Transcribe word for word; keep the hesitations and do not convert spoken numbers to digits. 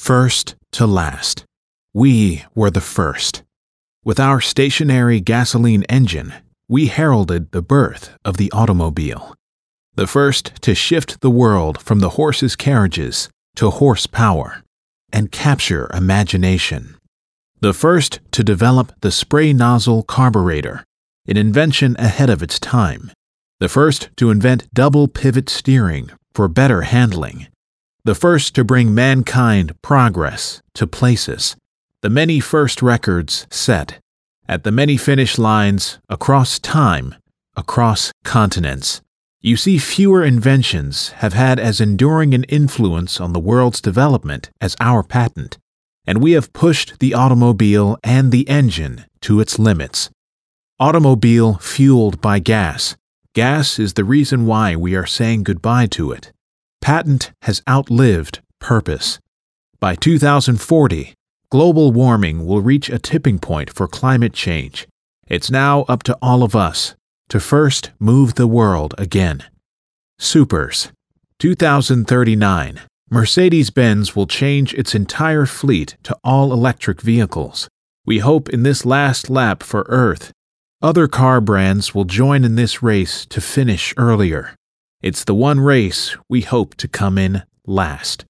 First to last. We were the first. With our stationary gasoline engine, we heralded the birth of the automobile. The first to shift the world from the horse's carriages to horsepower and capture imagination. The first to develop the spray nozzle carburetor, an invention ahead of its time. The first to invent double pivot steering for better handling. The first to bring mankind progress to places. The many first records set at the many finish lines across time, across continents. You see, fewer inventions have had as enduring an influence on the world's development as our patent, and we have pushed the automobile and the engine to its limits. Automobile fueled by gas. Gas is the reason why we are saying goodbye to it. Patent has outlived purpose. By two thousand forty, global warming will reach a tipping point for climate change. It's now up to all of us to first move the world again. Supers. two thousand thirty-nine. Mercedes-Benz will change its entire fleet to all-electric vehicles. We hope in this last lap for Earth, other car brands will join in this race to finish earlier. It's the one race we hope to come in last.